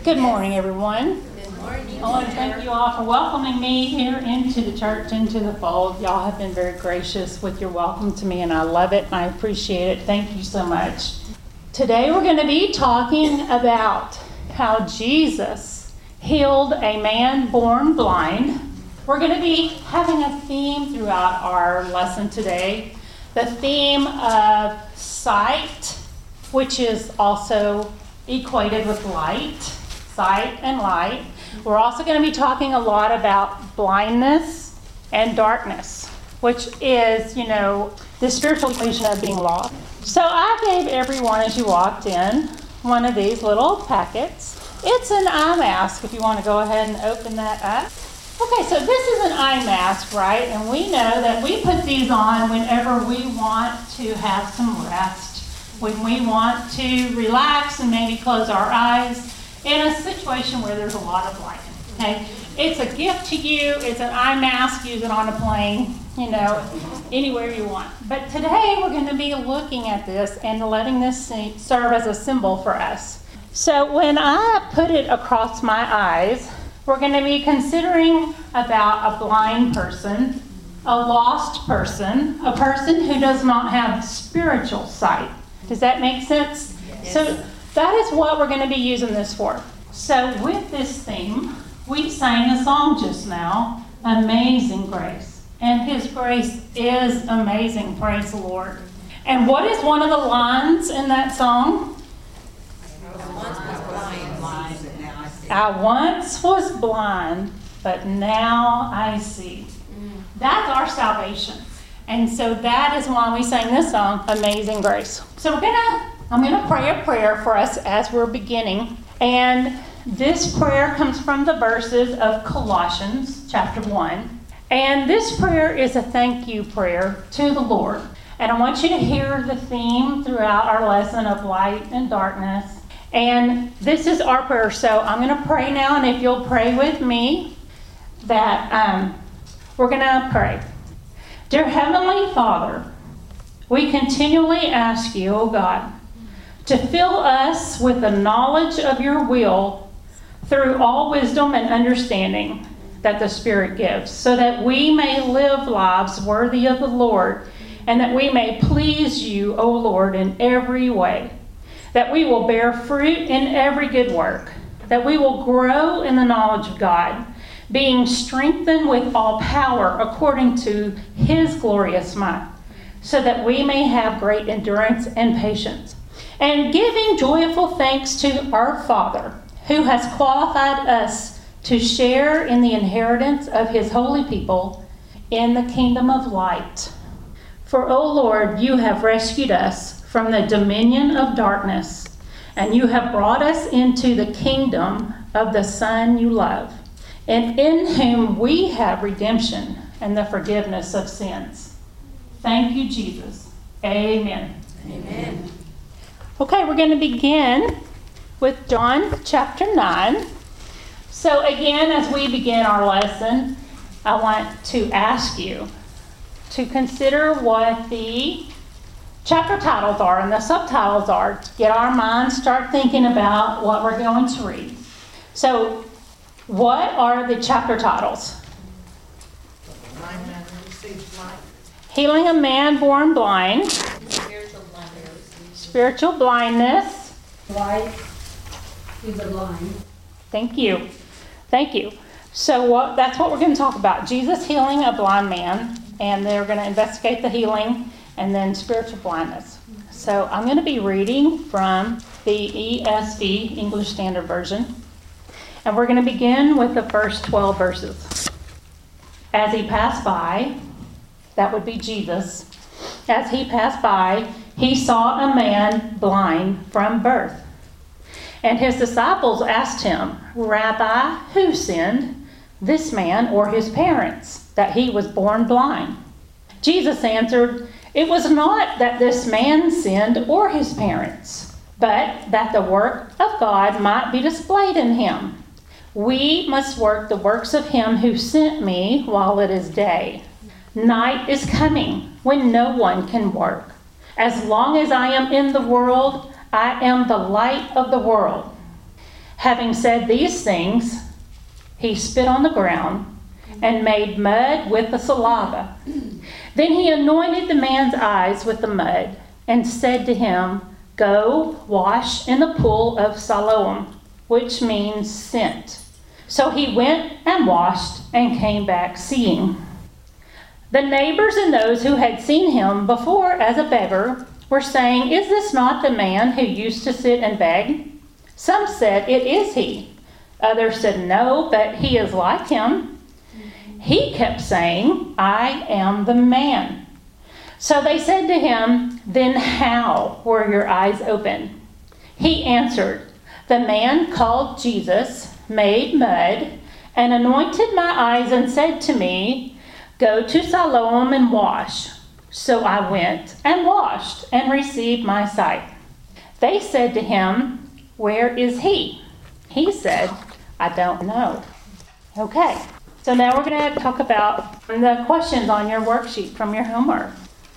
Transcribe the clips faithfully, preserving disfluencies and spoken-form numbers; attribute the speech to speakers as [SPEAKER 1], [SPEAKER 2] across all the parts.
[SPEAKER 1] Good morning, everyone.
[SPEAKER 2] Good morning.
[SPEAKER 1] I want to thank you all for welcoming me here into the church, into the fold. Y'all have been very gracious with your welcome to me, and I love it, and I appreciate it. Thank you so much. Today we're going to be talking about how Jesus healed a man born blind. We're going to be having a theme throughout our lesson today, the theme of sight, which is also equated with light, sight and light. We're also going to be talking a lot about blindness and darkness, which is, you know, the spiritual equation of being lost. So I gave everyone, as you walked in, one of these little packets. It's an eye mask, if you want to go ahead and open that up. Okay, so this is an eye mask, right? And we know that we put these on whenever we want to have some rest, when we want to relax and maybe close our eyes in a situation where there's a lot of light. Okay, it's a gift to you. It's an eye mask. Use it on a plane, you know, anywhere you want. But today we're going to be looking at this and letting this serve as a symbol for us. So when I put it across my eyes, we're going to be considering about a blind person, a lost person, a person who does not have spiritual sight. Does that make sense? Yes. So that is what we're going to be using this for. So with this theme, we sang a song just now, Amazing Grace. And His grace is amazing, praise the Lord. And what is one of the lines in that song? I once was blind, but now I see. That's our salvation. And so that is why we sang this song, Amazing Grace. So we're gonna, I'm gonna pray a prayer for us as we're beginning. And this prayer comes from the verses of Colossians chapter one. And this prayer is a thank you prayer to the Lord. And I want you to hear the theme throughout our lesson of light and darkness. And this is our prayer. So I'm gonna pray now, and if you'll pray with me, that um, we're gonna pray. Dear Heavenly Father, we continually ask you, O God, to fill us with the knowledge of your will through all wisdom and understanding that the Spirit gives, so that we may live lives worthy of the Lord, and that we may please you, O Lord, in every way, that we will bear fruit in every good work, that we will grow in the knowledge of God, being strengthened with all power according to His glorious might, so that we may have great endurance and patience, and giving joyful thanks to our Father, who has qualified us to share in the inheritance of His holy people in the kingdom of light. For, O Lord, you have rescued us from the dominion of darkness, and you have brought us into the kingdom of the Son you love, and in whom we have redemption and the forgiveness of sins. Thank you, Jesus. Amen.
[SPEAKER 2] Amen.
[SPEAKER 1] Okay, we're going to begin with John chapter nine. So again, as we begin our lesson, I want to ask you to consider what the chapter titles are and the subtitles are, to get our minds start thinking about what we're going to read. So what are the chapter titles? Healing a man born blind.
[SPEAKER 2] Spiritual blindness.
[SPEAKER 1] Spiritual blindness.
[SPEAKER 3] Light to the blind.
[SPEAKER 1] Thank you. Thank you. So what, that's what we're going to talk about. Jesus healing a blind man, and they're going to investigate the healing, and then spiritual blindness. So I'm going to be reading from the E S V, English Standard Version. And we're going to begin with the first twelve verses. As he passed by, that would be Jesus, as he passed by, he saw a man blind from birth. And his disciples asked him, Rabbi, who sinned, this man or his parents, that he was born blind? Jesus answered, it was not that this man sinned or his parents, but that the work of God might be displayed in him. We must work the works of him who sent me while it is day. Night is coming when no one can work. As long as I am in the world, I am the light of the world. Having said these things, he spit on the ground and made mud with the saliva. Then he anointed the man's eyes with the mud and said to him, "Go wash in the pool of Siloam," which means sent. So he went and washed and came back seeing. The neighbors and those who had seen him before as a beggar were saying, "Is this not the man who used to sit and beg?" Some said, "It is he." Others said, "No, but he is like him." He kept saying, "I am the man." So they said to him, "Then how were your eyes open?" He answered, "The man called Jesus made mud and anointed my eyes and said to me, 'Go to Siloam and wash.' So I went and washed and received my sight." They said to him, "Where is he?" He said, "I don't know." Okay, so now we're going to talk about the questions on your worksheet from your homework.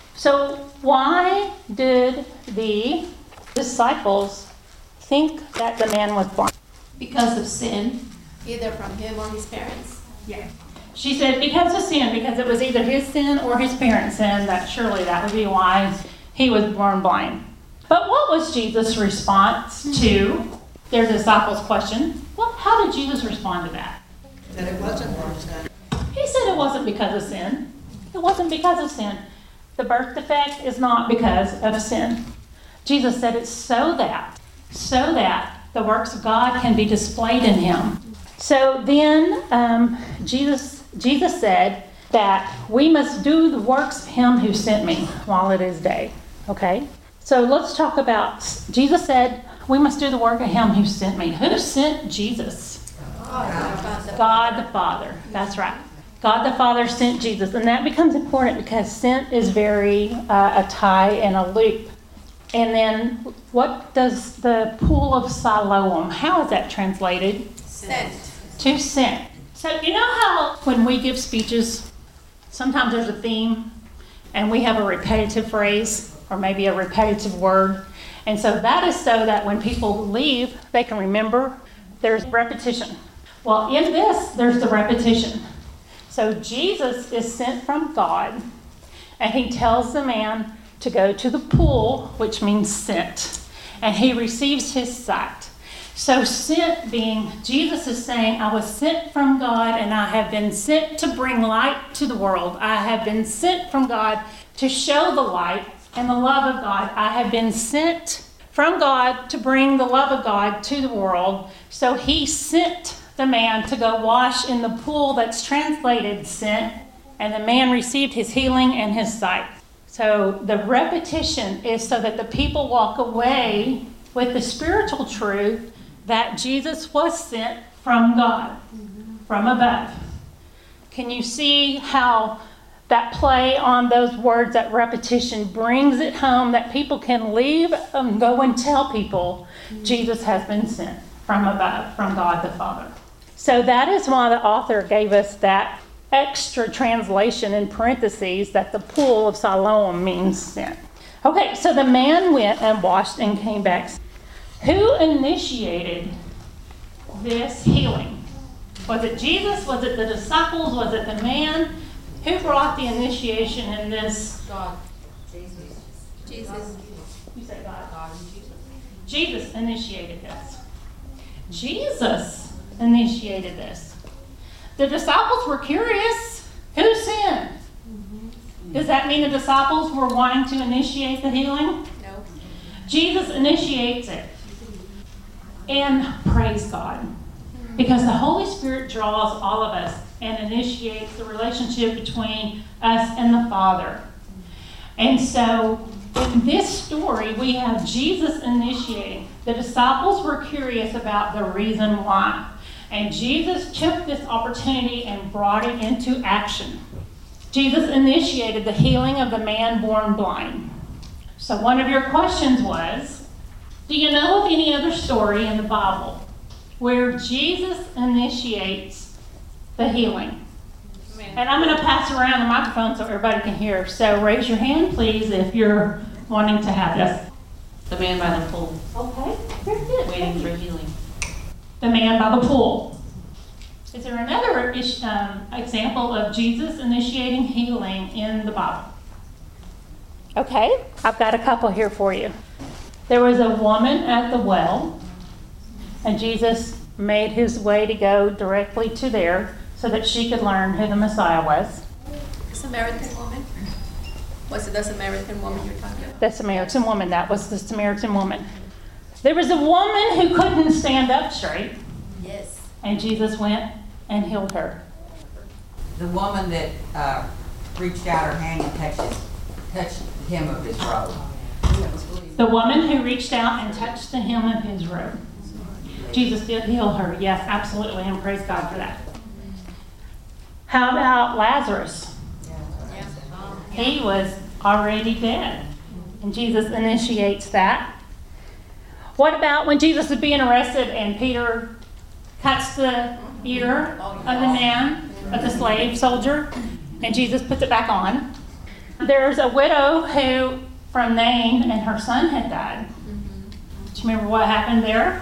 [SPEAKER 1] So why did the disciples think that the man was blind?
[SPEAKER 2] Because of sin, either from him or his parents.
[SPEAKER 1] Yeah. She said because of sin, because it was either his sin or his parents' sin, that surely that would be why he was born blind. But what was Jesus' response to their disciples' question? Well, how did Jesus respond to that?
[SPEAKER 2] That it wasn't for sin.
[SPEAKER 1] He said it wasn't because of sin. It wasn't because of sin. The birth defect is not because of sin. Jesus said it's so that, so that the works of God can be displayed in him. So then um, Jesus, Jesus said that we must do the works of him who sent me while it is day. Okay? So let's talk about, Jesus said we must do the work of him who sent me. Who sent Jesus?
[SPEAKER 2] God.
[SPEAKER 1] God the Father. That's right. God the Father sent Jesus. And that becomes important because sent is very uh, a tie and a loop. And then what does the pool of Siloam, how is that translated?
[SPEAKER 2] Sent.
[SPEAKER 1] To sent. So you know how when we give speeches, sometimes there's a theme and we have a repetitive phrase or maybe a repetitive word. And so that is so that when people leave, they can remember there's repetition. Well, in this, there's the repetition. So Jesus is sent from God and he tells the man to go to the pool, which means sent, and he receives his sight. So sent being, Jesus is saying, I was sent from God and I have been sent to bring light to the world. I have been sent from God to show the light and the love of God. I have been sent from God to bring the love of God to the world. So he sent the man to go wash in the pool that's translated sent, and the man received his healing and his sight. So the repetition is so that the people walk away with the spiritual truth that Jesus was sent from God, from above. Can you see how that play on those words, that repetition, brings it home that people can leave and go and tell people Jesus has been sent from above, from God the Father. So that is why the author gave us that extra translation in parentheses that the pool of Siloam means sent. Okay, so the man went and washed and came back. Who initiated this healing? Was it Jesus? Was it the disciples? Was it the man? Who brought the initiation in this?
[SPEAKER 2] God. Jesus. Jesus.
[SPEAKER 1] You say God.
[SPEAKER 2] God and Jesus.
[SPEAKER 1] Jesus initiated this. Jesus initiated this. The disciples were curious. Who sinned? Mm-hmm. Does that mean the disciples were wanting to initiate the healing?
[SPEAKER 2] No.
[SPEAKER 1] Jesus initiates it. And praise God. Because the Holy Spirit draws all of us and initiates the relationship between us and the Father. And so in this story, we have Jesus initiating. The disciples were curious about the reason why. And Jesus took this opportunity and brought it into action. Jesus initiated the healing of the man born blind. So one of your questions was, do you know of any other story in the Bible where Jesus initiates the healing?
[SPEAKER 2] Amen.
[SPEAKER 1] And I'm going to pass around the microphone so everybody can hear. So raise your hand, please, if you're wanting to have this.
[SPEAKER 4] The man by the pool,
[SPEAKER 1] Okay, very good.
[SPEAKER 4] waiting for healing.
[SPEAKER 1] the man by the pool. Is there another um, example of Jesus initiating healing in the Bible? Okay, I've got a couple here for you. There was a woman at the well, and Jesus made his way to go directly to there so that she could learn who the Messiah was.
[SPEAKER 2] Samaritan woman? Was it the Samaritan woman you're talking about?
[SPEAKER 1] The Samaritan woman, that was the Samaritan woman. There was a woman who couldn't stand up straight.
[SPEAKER 2] Yes.
[SPEAKER 1] And Jesus went and healed her.
[SPEAKER 4] The woman that uh, reached out her hand and touched, his, touched the hem of his robe.
[SPEAKER 1] The woman who reached out and touched the hem of his robe. Jesus did heal her. Yes, absolutely, and praise God for that. How about Lazarus? He was already dead, and Jesus initiates that. What about when Jesus is being arrested and Peter cuts the ear of the man, of the slave soldier, and Jesus puts it back on? There's a widow who, from Nain, and her son had died. Do you remember what happened there?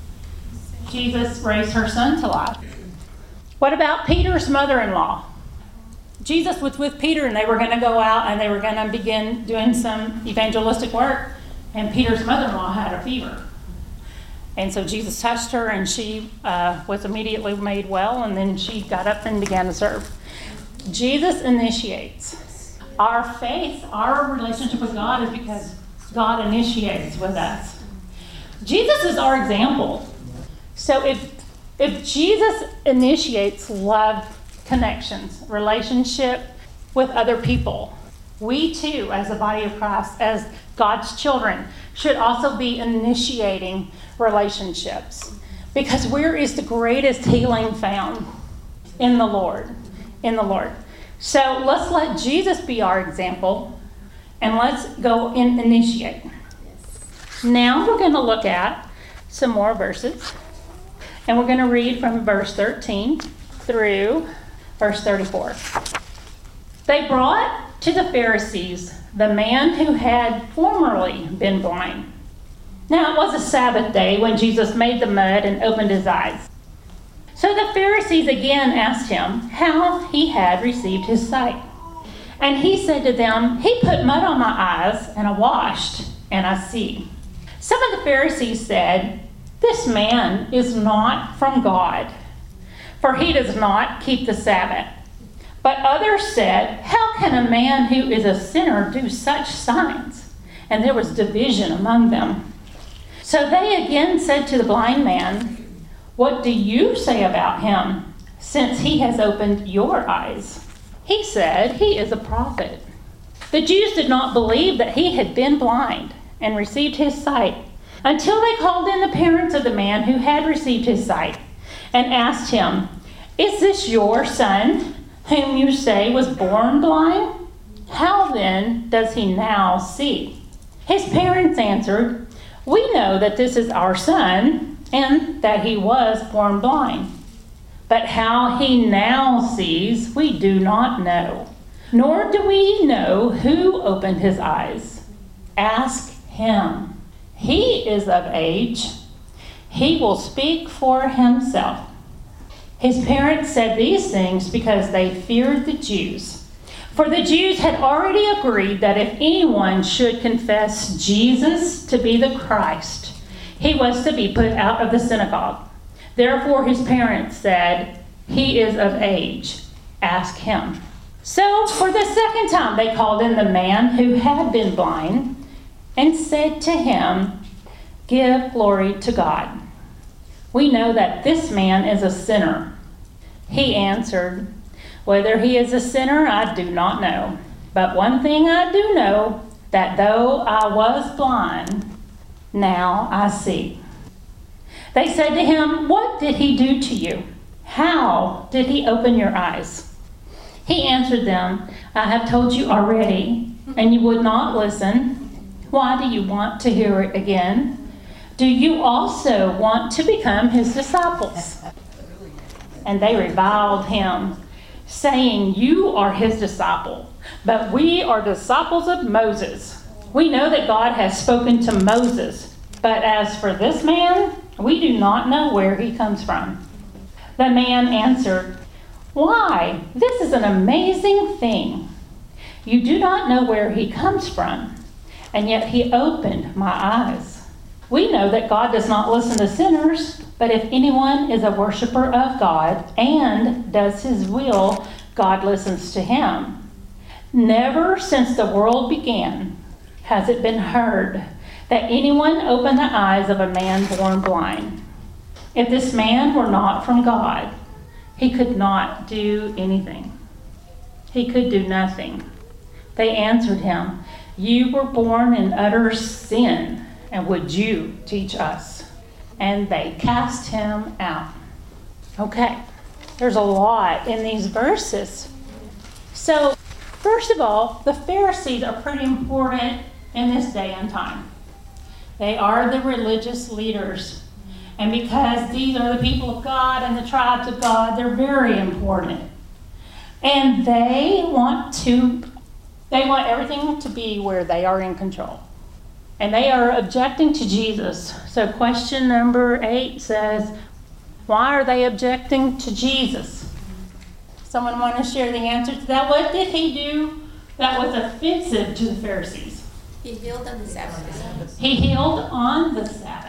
[SPEAKER 1] Jesus raised her son to life. What about Peter's mother-in-law? Jesus was with Peter, and they were going to go out and they were going to begin doing some evangelistic work, and Peter's mother-in-law had a fever. And so Jesus touched her, and she uh, was immediately made well, and then she got up and began to serve. Jesus initiates. Our faith, our relationship with God is because God initiates with us. Jesus is our example. So if if Jesus initiates love connections, relationship with other people, we too, as the body of Christ, as God's children, should also be initiating relationships. Because where is the greatest healing found? In the Lord. In the Lord. So let's let Jesus be our example, and let's go and initiate. Now we're going to look at some more verses, and we're going to read from verse thirteen through verse thirty-four. They brought to the Pharisees the man who had formerly been blind. Now it was a Sabbath day when Jesus made the mud and opened his eyes. So the Pharisees again asked him how he had received his sight. And he said to them, "He put mud on my eyes, and I washed, and I see." Some of the Pharisees said, "This man is not from God, for he does not keep the Sabbath." But others said, "How can a man who is a sinner do such signs?" And there was division among them. So they again said to the blind man, "What do you say about him, since he has opened your eyes?" He said, "He is a prophet." The Jews did not believe that he had been blind and received his sight until they called in the parents of the man who had received his sight and asked him, "Is this your son, whom you say was born blind? How then does he now see?" His parents answered, "We know that this is our son, and that he was born blind. But how he now sees, we do not know, nor do we know who opened his eyes. Ask him. He is of age. He will speak for himself." His parents said these things because they feared the Jews. For the Jews had already agreed that if anyone should confess Jesus to be the Christ, he was to be put out of the synagogue. Therefore his parents said, "He is of age. Ask him." So for the second time they called in the man who had been blind and said to him, "Give glory to God. We know that this man is a sinner." He answered, "Whether he is a sinner, I do not know. But one thing I do know, that though I was blind, now I see." They said to him, "What did he do to you? How did he open your eyes?" He answered them, "I have told you already, and you would not listen. Why do you want to hear it again? Do you also want to become his disciples?" And they reviled him, saying, "You are his disciple, but we are disciples of Moses. We know that God has spoken to Moses, but as for this man, We do not know where he comes from." The man answered, "Why, this is an amazing thing. You do not know where he comes from, and yet he opened my eyes. We know that God does not listen to sinners, but if anyone is a worshiper of God and does his will, God listens to him. Never since the world began has it been heard that anyone opened the eyes of a man born blind. If this man were not from God, he could not do anything. He could do nothing." They answered him, "You were born in utter sin, and would you teach us?" And they cast him out. Okay, there's a lot in these verses. So, first of all, the Pharisees are pretty important in this day and time. They are the religious leaders. And because these are the people of God and the tribes of God, they're very important. And they want to, they want everything to be where they are in control. And they are objecting to Jesus. So question number eight says, why are they objecting to Jesus? Someone want to share the answer to that? What did he do that was offensive to the Pharisees?
[SPEAKER 2] He healed on the Sabbath.
[SPEAKER 1] He healed on the Sabbath.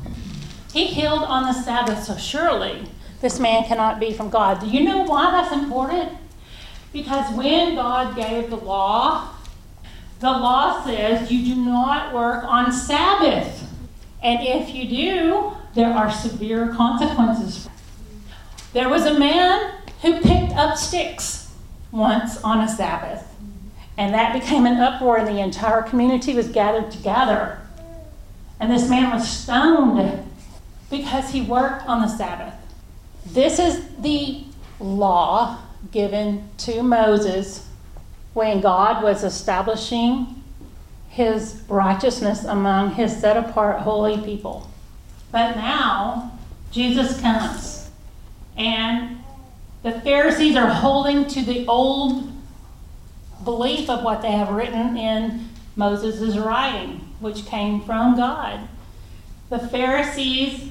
[SPEAKER 1] He healed on the Sabbath, so surely this man cannot be from God. Do you know why that's important? Because when God gave the law, the law says you do not work on Sabbath. And if you do, there are severe consequences. There was a man who picked up sticks once on a Sabbath. And that became an uproar, and the entire community was gathered together. And this man was stoned because he worked on the Sabbath. This is the law given to Moses when God was establishing his righteousness among his set-apart holy people. But now, Jesus comes, and the Pharisees are holding to the old belief of what they have written in Moses' writing, which came from God. The Pharisees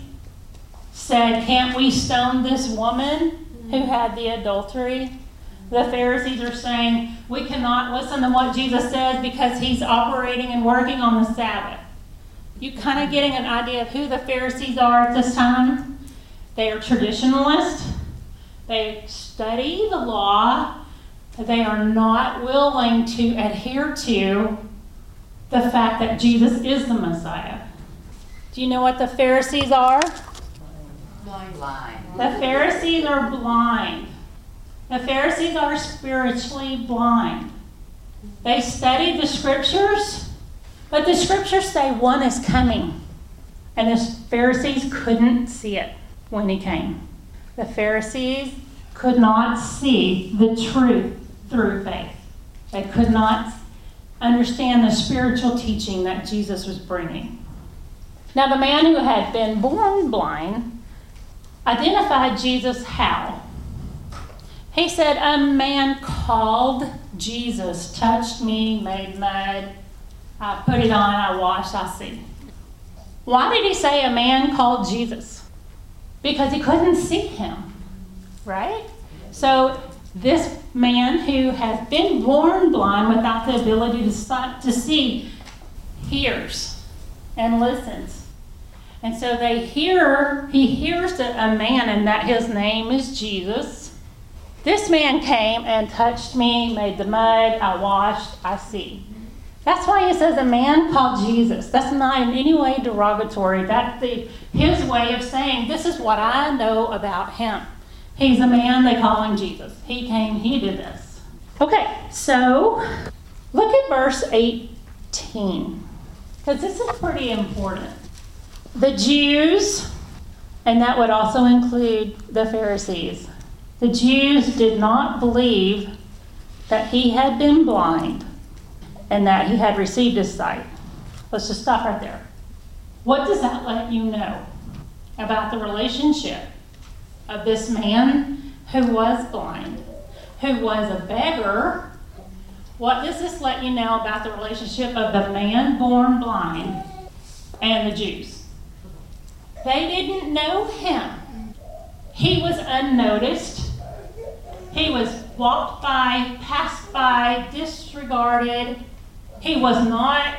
[SPEAKER 1] said, "Can't we stone this woman who had the adultery?" The Pharisees are saying, "We cannot listen to what Jesus says because he's operating and working on the Sabbath." You kind of getting an idea of who the Pharisees are at this time? They are traditionalists. They study the law. They are not willing to adhere to the fact that Jesus is the Messiah. Do you know what the Pharisees are?
[SPEAKER 4] Blind.
[SPEAKER 1] The Pharisees are blind. The Pharisees are spiritually blind. They study the scriptures, but the scriptures say one is coming. And the Pharisees couldn't see it when he came. The Pharisees could not see the truth through faith. They could not understand the spiritual teaching that Jesus was bringing. Now, the man who had been born blind identified Jesus how? He said, "A man called Jesus touched me, made mud. I put it on, I washed, I see." Why did he say a man called Jesus? Because he couldn't see him, right? So this man who has been born blind without the ability to, to see hears and listens. And so they hear, he hears a man, and that his name is Jesus. This man came and touched me, made the mud, I washed, I see. That's why he says a man called Jesus. That's not in any way derogatory. That's the, his way of saying, this is what I know about him. He's a man, they call him Jesus. He came, he did this. Okay, so look at verse eighteen, because this is pretty important. The Jews, and that would also include the Pharisees, the Jews did not believe that he had been blind and that he had received his sight. Let's just stop right there. What does that let you know about the relationship of this man who was blind, who was a beggar? What does this let you know about the relationship of the man born blind and the Jews? They didn't know him. He was unnoticed. He was walked by, passed by, disregarded. He was not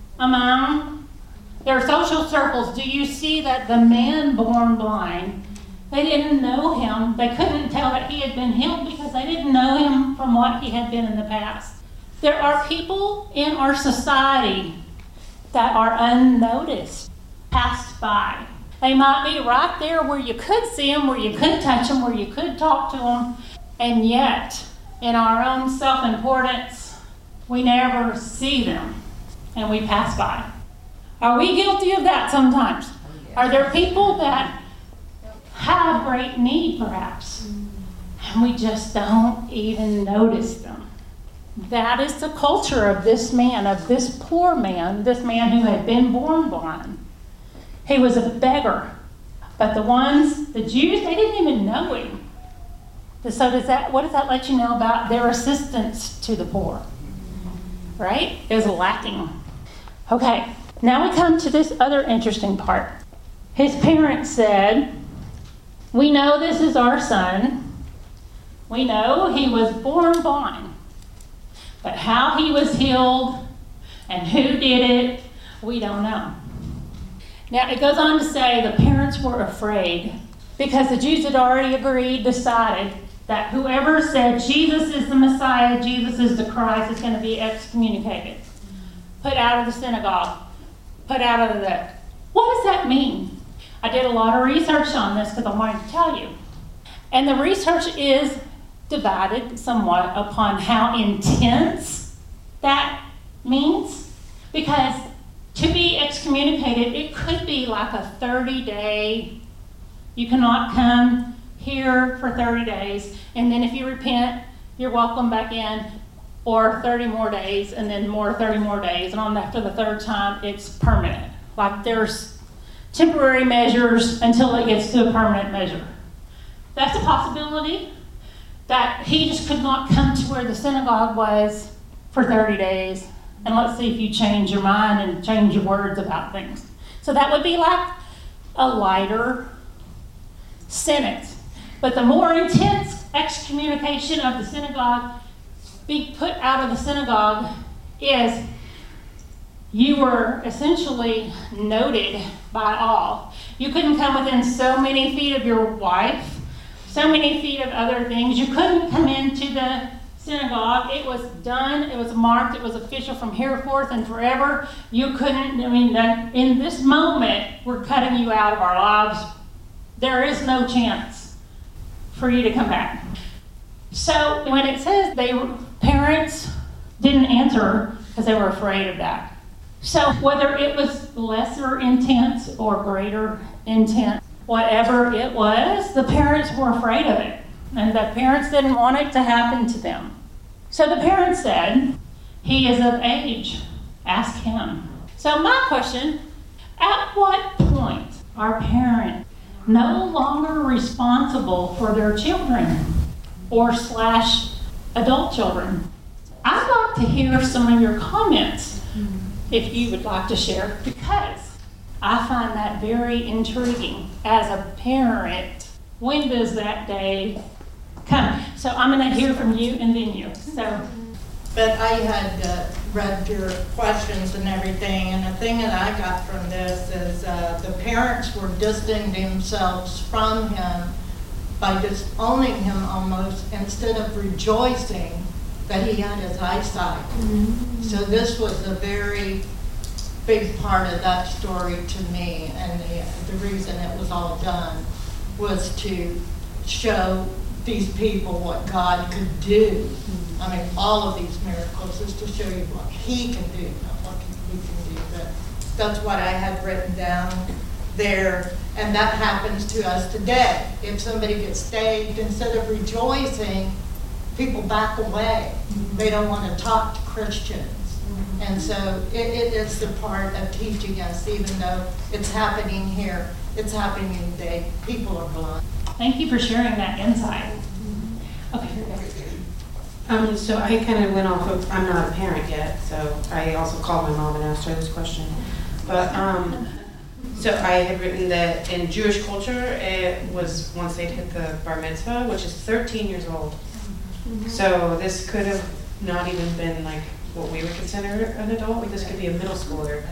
[SPEAKER 1] among their social circles. Do you see that the man born blind, they didn't know him. They couldn't tell that he had been healed because they didn't know him from what he had been in the past. There are people in our society that are unnoticed, passed by. They might be right there where you could see them, where you could touch them, where you could talk to them, and yet, in our own self-importance, we never see them, and we pass by. Are we guilty of that sometimes? Are there people that have great need, perhaps, and we just don't even notice them? That is the culture of this man, of this poor man, this man who had been born blind. He was a beggar. But the ones, the Jews, they didn't even know him. So does that, what does that let you know about their assistance to the poor? Right? It was lacking. Okay, now we come to this other interesting part. His parents said, "We know this is our son. We know he was born blind. But how he was healed and who did it, we don't know." Now, it goes on to say the parents were afraid because the Jews had already agreed, decided that whoever said Jesus is the Messiah, Jesus is the Christ, is going to be excommunicated, put out of the synagogue, put out of the... What does that mean? I did a lot of research on this because I wanted to tell you. And the research is divided somewhat upon how intense that means, because to be excommunicated, it could be like a thirty day, you cannot come here for thirty days, and then if you repent, you're welcome back in, or thirty more days, and then more thirty more days, and on after the third time, it's permanent. Like there's temporary measures until it gets to a permanent measure. That's a possibility, that he just could not come to where the synagogue was for thirty days. And let's see if you change your mind and change your words about things. So that would be like a lighter sentence. But the more intense excommunication of the synagogue, being put out of the synagogue, is you were essentially noted by all. You couldn't come within so many feet of your wife, so many feet of other things. You couldn't come into the synagogue. It was done, it was marked, it was official from here forth and forever. You couldn't, I mean, in this moment, we're cutting you out of our lives. There is no chance for you to come back. So when it says they were, parents didn't answer because they were afraid of that. So whether it was lesser intense or greater intent, whatever it was, the parents were afraid of it. And the parents didn't want it to happen to them. So the parents said, "He is of age. Ask him." So my question, at what point are parents no longer responsible for their children or slash adult children? I'd like to hear some of your comments if you would like to share, because I find that very intriguing as a parent. When does that day come? So I'm going to hear from you and then you. So,
[SPEAKER 5] but I had uh, read your questions and everything, and the thing that I got from this is uh, the parents were distancing themselves from him by disowning him almost, instead of rejoicing that he had his eyesight. Mm-hmm. So this was a very big part of that story to me, and the, the reason it was all done was to show these people what God could do. Mm-hmm. I mean, all of these miracles is to show you what he can do, not what we can do. But that's what I had written down there, and that happens to us today. If somebody gets saved, instead of rejoicing, people back away. Mm-hmm. They don't want to talk to Christians. Mm-hmm. And so it, it is the part of teaching us, even though it's happening here, it's happening today. People are blind.
[SPEAKER 1] Thank you for sharing that insight. Okay, here we go.
[SPEAKER 6] Um, so I kind of went off of, I'm not a parent yet, so I also called my mom and asked her this question. But um, So I had written that in Jewish culture, it was once they'd hit the bar mitzvah, which is thirteen years old. So this could have not even been like what we would consider an adult. Like this could be a middle schooler.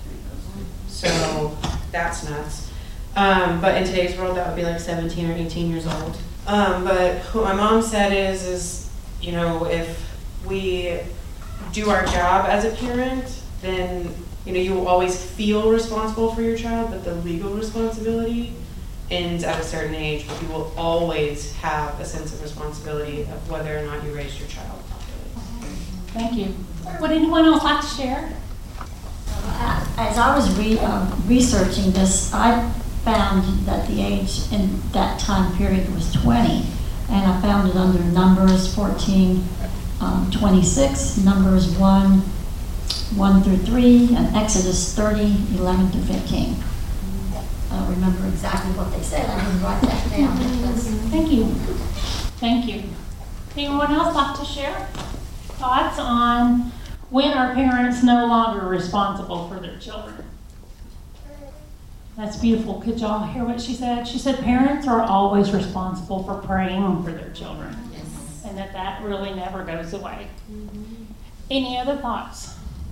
[SPEAKER 6] So that's nuts. Um, but in today's world, that would be like seventeen or eighteen years old. Um, but what my mom said is, is, you know, if we do our job as a parent, then, you know, you will always feel responsible for your child, but the legal responsibility ends at a certain age. But you will always have a sense of responsibility of whether or not you raised your child properly.
[SPEAKER 1] Thank you. Would anyone else like to share?
[SPEAKER 7] As I was re, uh, researching this, I found that the age in that time period was twenty, and I found it under Numbers fourteen, um, twenty-six, Numbers one, one through three, and Exodus thirty, eleven through fifteen. I don't remember exactly what they said. I didn't write that down. That's,
[SPEAKER 1] Thank you. Thank you. Anyone else like to share thoughts on when are parents no longer responsible for their children? That's beautiful. Could y'all hear what she said? She said parents are always responsible for praying for their children. Yes. And that that really never goes away. Mm-hmm. Any other thoughts?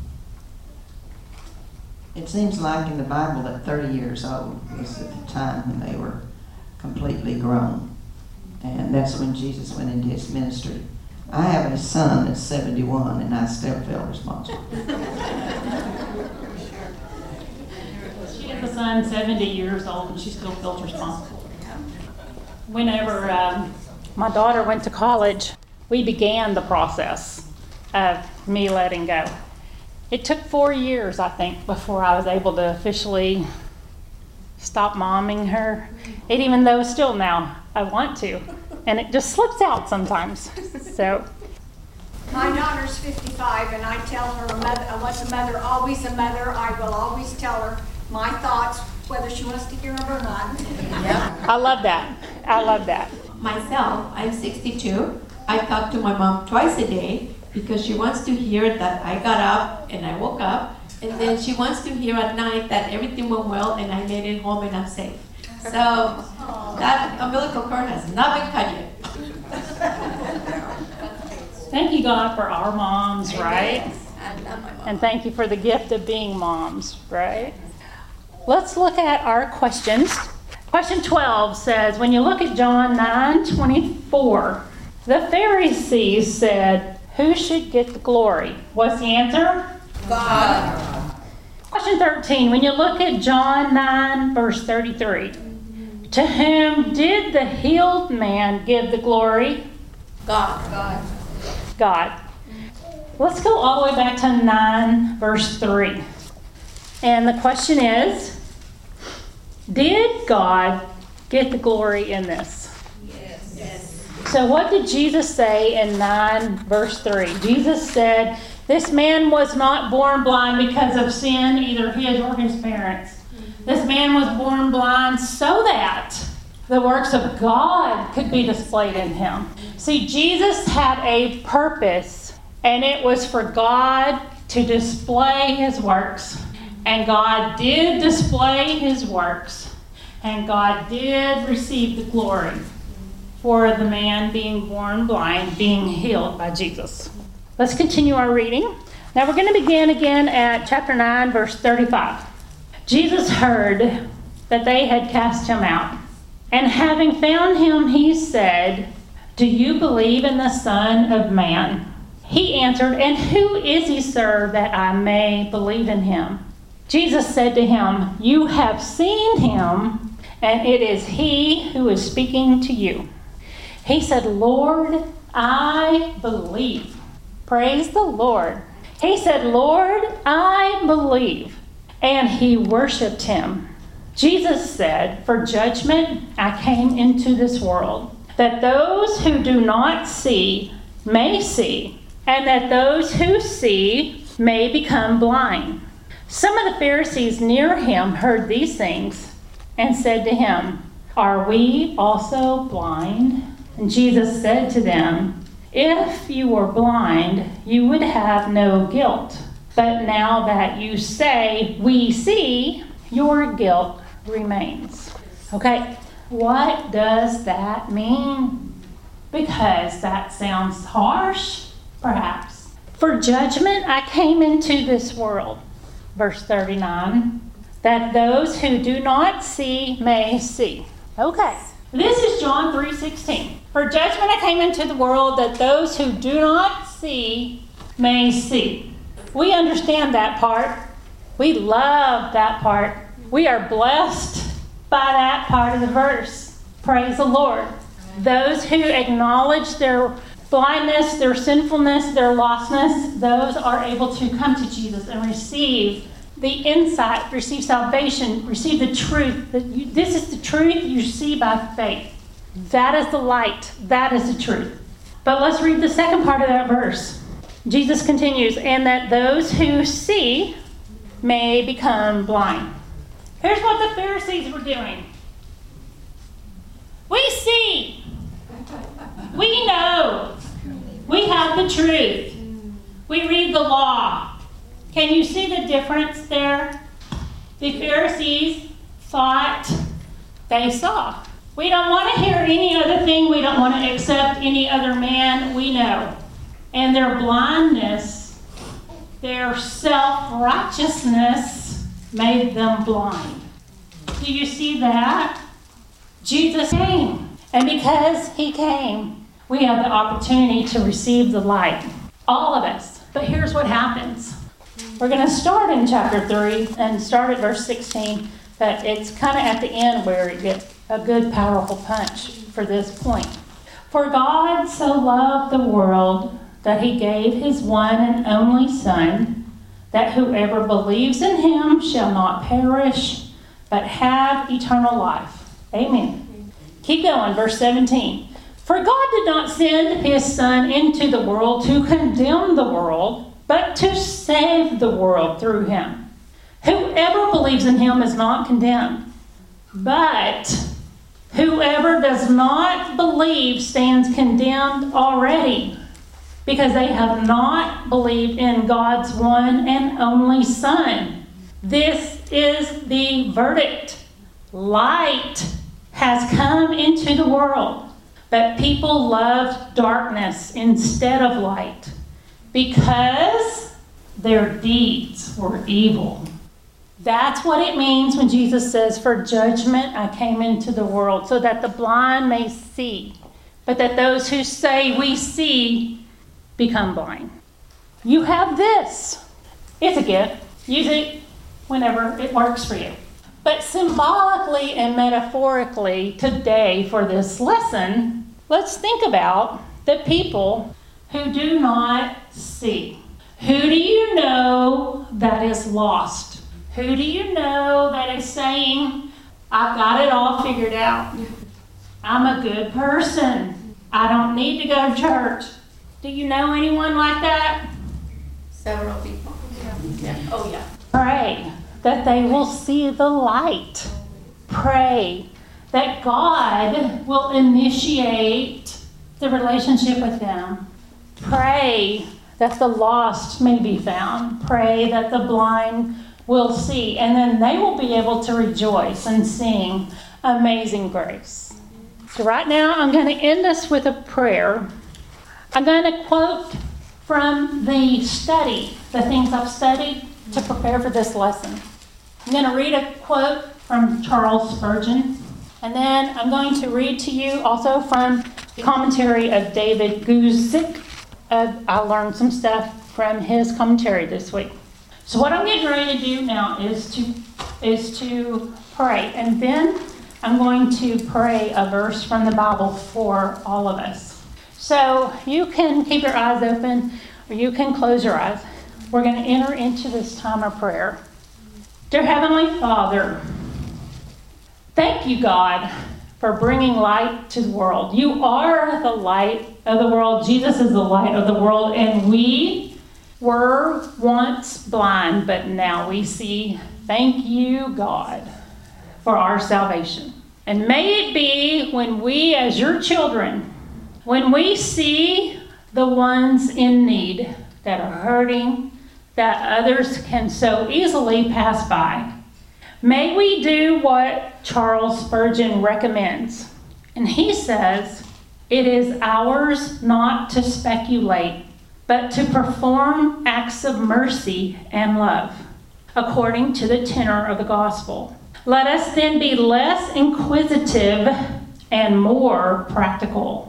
[SPEAKER 8] It seems like in the Bible that thirty years old was at the time when they were completely grown. And that's when Jesus went into his ministry. I have a son that's seventy-one, and I still feel responsible.
[SPEAKER 1] She has a son seventy years old, and she still feels responsible. Whenever um, my daughter went to college, we began the process of me letting go. It took four years, I think, before I was able to officially stop momming her. And even though still now I want to, and it just slips out sometimes. So,
[SPEAKER 9] my daughter's fifty-five, and I tell her, a mother, I was a mother, always a mother. I will always tell her my thoughts, whether she wants to hear them or not.
[SPEAKER 1] yeah. I love that. I love that.
[SPEAKER 10] Myself, I'm sixty-two. I talk to my mom twice a day because she wants to hear that I got up and I woke up, and then she wants to hear at night that everything went well and I made it home and I'm safe. So that umbilical cord has not been cut yet.
[SPEAKER 1] Thank you, God, for our moms, right?
[SPEAKER 2] I love my mom.
[SPEAKER 1] And thank you for the gift of being moms, right? Let's look at our questions. Question twelve says, when you look at John nine twenty-four, the Pharisees said, who should get the glory? What's the answer?
[SPEAKER 2] God.
[SPEAKER 1] Question thirteen, when you look at John nine, verse thirty-three, to whom did the healed man give the glory?
[SPEAKER 2] God. God.
[SPEAKER 1] God. Let's go all the way back to nine, verse three. And the question is, did God get the glory in this?
[SPEAKER 2] Yes. Yes.
[SPEAKER 1] So what did Jesus say in nine, verse three? Jesus said, this man was not born blind because of sin, either his or his parents. This man was born blind so that the works of God could be displayed in him. See, Jesus had a purpose, and it was for God to display his works. And God did display his works. And God did receive the glory for the man being born blind, being healed by Jesus. Let's continue our reading. Now we're going to begin again at chapter nine, verse thirty-five. Jesus heard that they had cast him out. And having found him, he said, do you believe in the Son of Man? He answered, and who is he, sir, that I may believe in him? Jesus said to him, you have seen him, and it is he who is speaking to you. He said, Lord, I believe. Praise the Lord. He said, Lord, I believe. And he worshiped him. Jesus said, for judgment I came into this world, that those who do not see may see, and that those who see may become blind. Some of the Pharisees near him heard these things and said to him, are we also blind? And Jesus said to them, if you were blind, you would have no guilt. But now that you say, we see, your guilt remains. Okay, what does that mean? Because that sounds harsh, perhaps. For judgment I came into this world, verse thirty-nine, that those who do not see may see. Okay, this is John three sixteen. For judgment I came into the world, that those who do not see may see. We understand that part. We love that part. We are blessed by that part of the verse. Praise the Lord. Those who acknowledge their blindness, their sinfulness, their lostness, those are able to come to Jesus and receive the insight, receive salvation, receive the truth. That you, this is the truth you see by faith. That is the light. That is the truth. But let's read the second part of that verse. Jesus continues, and that those who see may become blind. Here's what the Pharisees were doing. We see. We know. We have the truth. We read the law. Can you see the difference there? The Pharisees thought they saw. We don't want to hear any other thing. We don't want to accept any other man we know. And their blindness, their self-righteousness made them blind. Do you see that? Jesus came. And because he came, we have the opportunity to receive the light. All of us. But here's what happens. We're going to start in chapter three and start at verse sixteen. But it's kind of at the end where it gets a good, powerful punch for this point. For God so loved the world that he gave his one and only Son, that whoever believes in him shall not perish, but have eternal life. Amen. Keep going, verse seventeen. For God did not send his Son into the world to condemn the world, but to save the world through him. Whoever believes in him is not condemned, but whoever does not believe stands condemned already, because they have not believed in God's one and only Son. This is the verdict. Light has come into the world, but people loved darkness instead of light because their deeds were evil. That's what it means when Jesus says, for judgment I came into the world, so that the blind may see, but that those who say we see become blind. You have this. It's a gift. Use it whenever it works for you. But symbolically and metaphorically today for this lesson, let's think about the people who do not see. Who do you know that is lost? Who do you know that is saying, I've got it all figured out. I'm a good person. I don't need to go to church. Do you know anyone like that?
[SPEAKER 2] Several people. Yeah. Yeah. Oh, yeah.
[SPEAKER 1] Pray that they will see the light. Pray that God will initiate the relationship with them. Pray that the lost may be found. Pray that the blind will see. And then they will be able to rejoice and sing Amazing Grace. So right now I'm going to end us with a prayer. I'm going to quote from the study, the things I've studied to prepare for this lesson. I'm going to read a quote from Charles Spurgeon, and then I'm going to read to you also from the commentary of David Guzik. Uh, I learned some stuff from his commentary this week. So what I'm getting ready to do now is to is to pray, and then I'm going to pray a verse from the Bible for all of us. So you can keep your eyes open, or you can close your eyes. We're going to enter into this time of prayer. Dear Heavenly Father, thank you, God, for bringing light to the world. You are the light of the world. Jesus is the light of the world, and we were once blind, but now we see. Thank you, God, for our salvation. And may it be when we, as your children, when we see the ones in need that are hurting, that others can so easily pass by, May we do what Charles Spurgeon recommends. And he says, it is ours not to speculate, but to perform acts of mercy and love, according to the tenor of the gospel. Let us then be less inquisitive and more practical,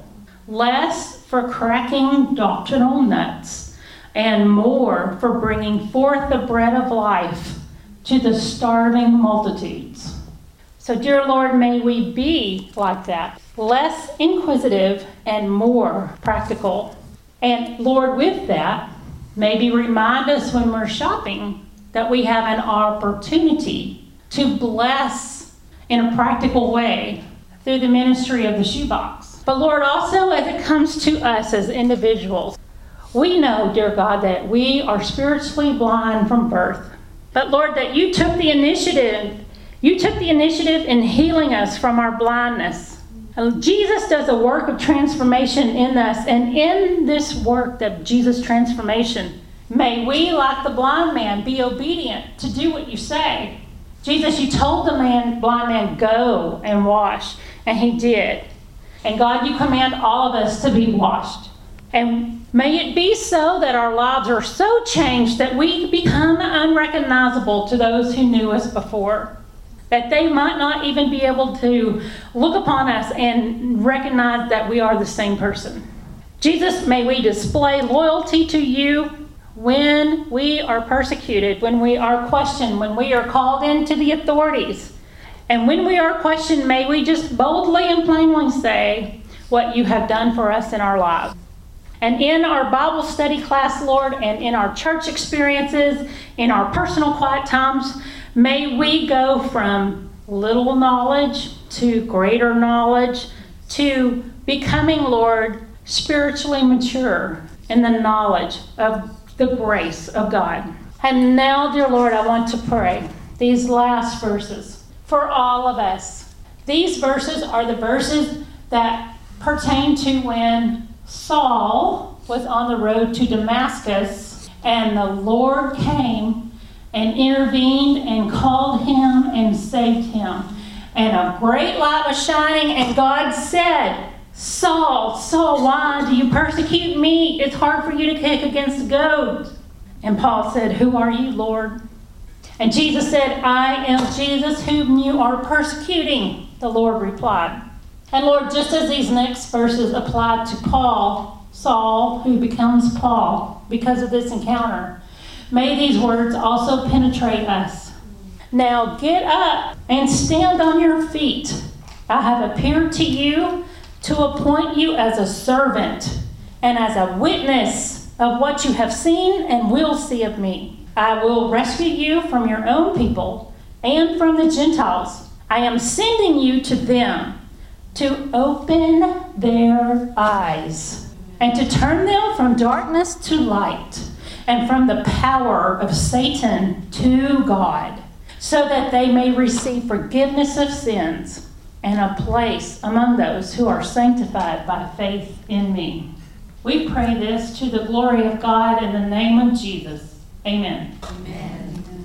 [SPEAKER 1] less for cracking doctrinal nuts, and more for bringing forth the bread of life to the starving multitudes. So, dear Lord, may we be like that, less inquisitive and more practical. And Lord, with that, maybe remind us when we're shopping that we have an opportunity to bless in a practical way through the ministry of the shoebox. But Lord, also as it comes to us as individuals, we know, dear God, that we are spiritually blind from birth. But Lord, that you took the initiative, you took the initiative in healing us from our blindness. And Jesus does a work of transformation in us, and in this work of Jesus' transformation, may we, like the blind man, be obedient to do what you say. Jesus, you told the man, blind man, go and wash, and he did. And God, you command all of us to be washed. And may it be so that our lives are so changed that we become unrecognizable to those who knew us before, that they might not even be able to look upon us and recognize that we are the same person. Jesus, may we display loyalty to you when we are persecuted, when we are questioned, when we are called into the authorities. And when we are questioned, may we just boldly and plainly say what you have done for us in our lives. And in our Bible study class, Lord, and in our church experiences, in our personal quiet times, may we go from little knowledge to greater knowledge to becoming, Lord, spiritually mature in the knowledge of the grace of God. And now, dear Lord, I want to pray these last verses for all of us. These verses are the verses that pertain to when Saul was on the road to Damascus, and the Lord came and intervened and called him and saved him. And a great light was shining, and God said, Saul, Saul, why do you persecute me? It's hard for you to kick against the goads. And Paul said, who are you, Lord? And Jesus said, I am Jesus whom you are persecuting, the Lord replied. And Lord, just as these next verses applied to Paul, Saul, who becomes Paul because of this encounter, may these words also penetrate us. Now get up and stand on your feet. I have appeared to you to appoint you as a servant and as a witness of what you have seen and will see of me. I will rescue you from your own people and from the Gentiles. I am sending you to them to open their eyes and to turn them from darkness to light and from the power of Satan to God, so that they may receive forgiveness of sins and a place among those who are sanctified by faith in me. We pray this to the glory of God in the name of Jesus. Amen.
[SPEAKER 4] Amen.